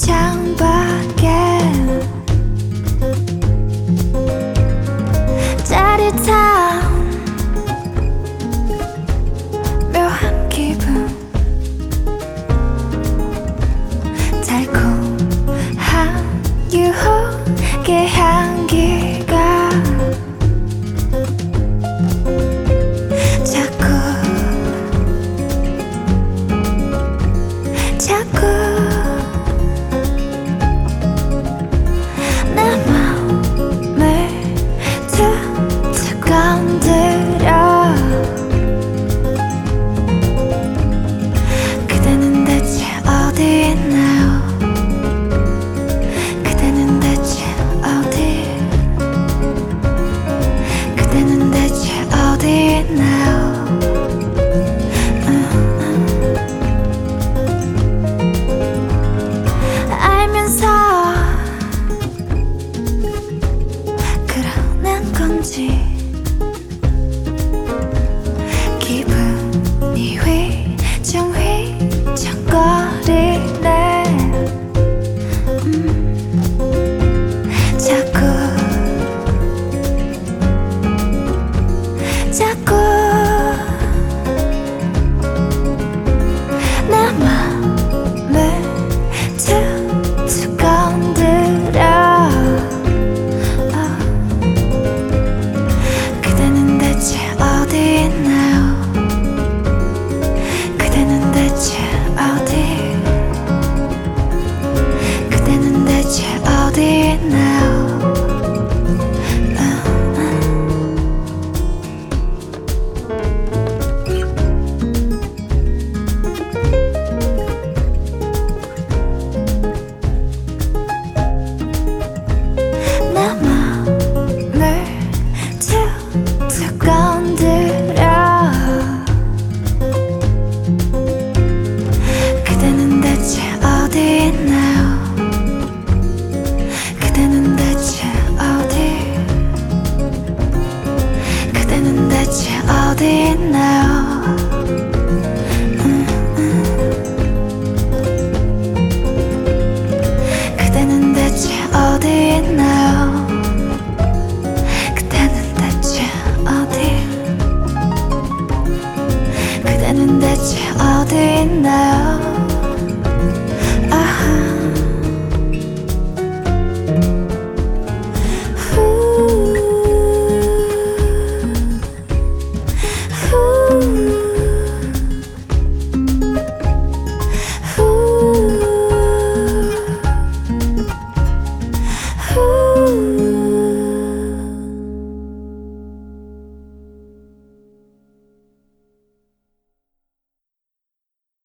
창밖에 짜릿한 묘한 기분, 달콤한 유혹의 향기가 자꾸 내 맘을 툭툭 건드려. 그대는 대체 어디 있나요? 그대는 대체 어디? 그대는 대체 어디 있나요? 알면서 그러는 건지 기분이 휘청휘청거리네. 자꾸 내 맘을 툭툭 건드려. 그대는 대체 어디 있나요? 그대는 대체 어디? 그대는 대체 어디 있나요? 건드려. 그대는 대체 어디 있나요? 그대는 대체 어디? 그대는 대체 어디 있나요? 그대는 대체 어디 있나요? 그대는 대체 어디? 그대는 대체 어디 있나요?